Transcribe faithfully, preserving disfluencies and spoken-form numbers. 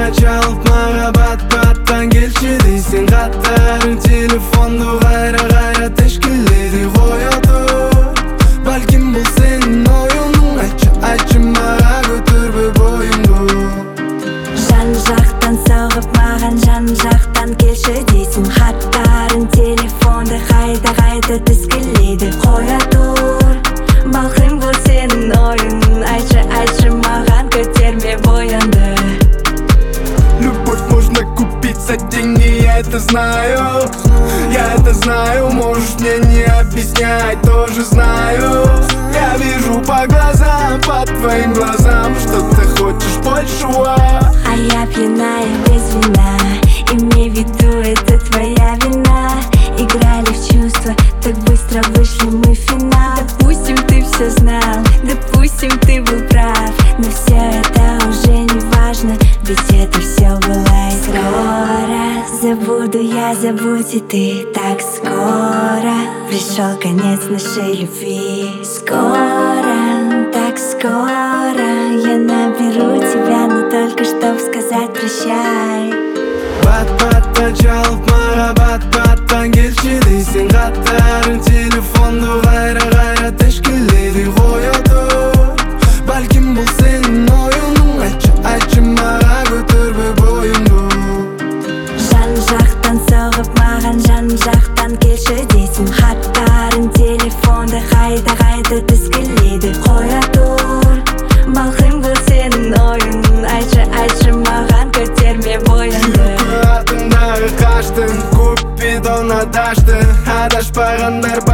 Ачалып мага бат баттан келчи дейсиң. Каттарың телефонду кайра кайра тешкилейди. Коя тур, балким бул сенин оюнуң. Айтчы, айтчы мага көтөрбө боюңду. Жан жактан согуп маган жан жактан келчи дейсиң. Каттарың телефонду кайда кайда тескилейди. Коя тур, балким бул сенин оюнуң. Айтчы, айтчы маган көтөрмө боюңду. Любовь можно купить за деньги, я это знаю. Я это знаю, можешь мне не объяснять, тоже знаю. Я вижу по глазам, по твоим глазам, что ты хочешь большего. А я пьяная без вина, имей в виду, это твоя вина. Играли в чувства, так быстро вышли мы в финал. Допустим, ты все знал, допустим, ты был прав, но все это уже не важно, ведь это все было игра. Скоро забуду я, забудь и ты. Так скоро пришел конец нашей любви. Скоро, так скоро я наберу тебя, но только чтоб сказать прощай. Бат-баттан чалып мага бат-баттан келчи дейсиң. Каттарың телефонду кайра кайра тешкилейди. Коя тур, балким бул сенин оюнуң. Айтчы, айтчы мага көтөрбө боюңду. Жан жактан согуп маган жан жактан келчи дейсиң. Каттарың телефонду кайда кайда тескилейди. Коя тур, балким бул сенин оюнуң. Айтчы, айтчы маган көтөрмө боюңду. Атыңдагы каштың, көп бидон адаштың. Адашпагандар